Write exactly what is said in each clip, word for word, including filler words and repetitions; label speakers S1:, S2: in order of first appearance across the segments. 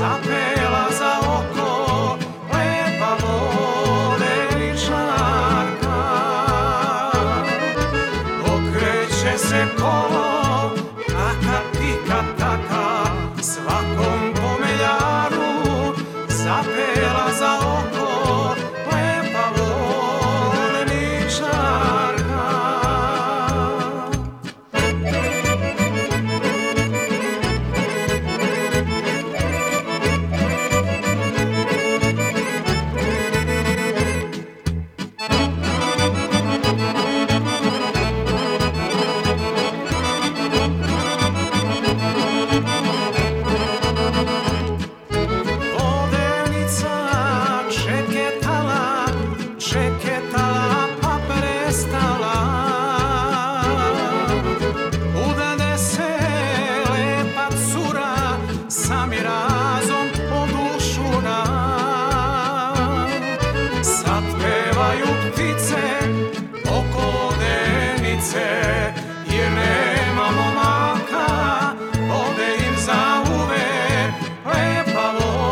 S1: zapela za oko, lepa vodeničarka. Okreće se kolo, kaka tika taka, svakom pomeljaru zapela za oko, lepa vodeničarka. Čeketala pa prestala, udade se lepa cura sa mirazom odušuna. Sad pevaju ptice oko vodenice, jer nema momaka, ode im zauvek lepa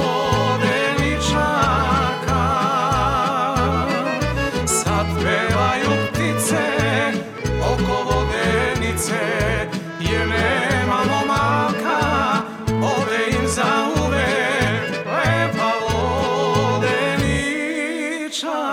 S1: vodeničarka. Sad pevaju ptice oko vodenice, jer nema momaka, ode im zauvek lepa vodeničarka.